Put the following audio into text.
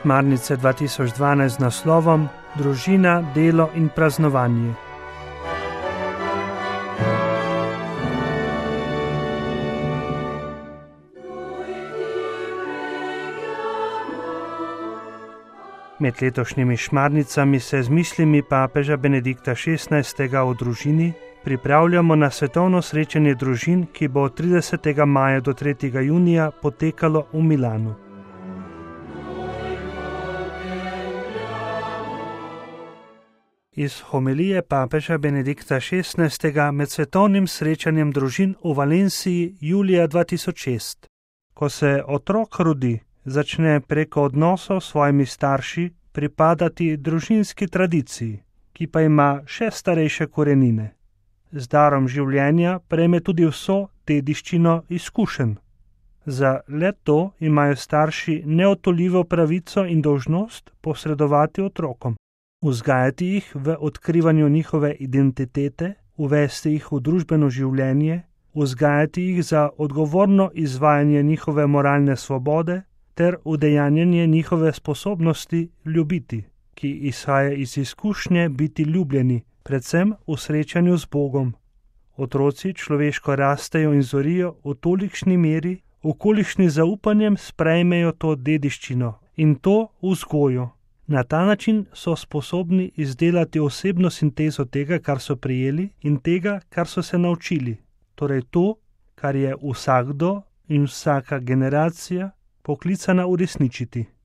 Šmarnice 2012 z naslovom Družina, delo in praznovanje. Med letošnjimi šmarnicami se z mislimi papeža Benedikta XVI. O družini pripravljamo na svetovno srečanje družin, ki bo od 30. maja do 3. junija potekalo v Milanu. Iz homilije papeža Benedikta XVI. Med svetovnim srečanjem družin v Valenciji julija 2006. Ko se otrok rodi, začne preko odnosov s svojimi starši pripadati družinski tradiciji, ki pa ima še starejše korenine. Z darom življenja prejme tudi vso dediščino izkušenj. Za le-to imajo starši neodtujljivo pravico in dolžnost posredovati otrokom, vzgajati jih v odkrivanju njihove identitete, uvesti jih v družbeno življenje, vzgajati jih za odgovorno izvajanje njihove moralne svobode ter udejanjanje njihove sposobnosti ljubiti, ki izhaja iz izkušnje biti ljubljeni, predvsem v srečanju z Bogom. Otroci človeško rastejo in zorijo v tolikšni meri, v kolikšni zaupanjem sprejmejo to dediščino in to vzgojo. Na ta način so sposobni izdelati osebno sintezo tega, kar so prejeli, in tega, kar so se naučili. Torej to, kar je vsakdo in vsaka generacija poklicana uresničiti.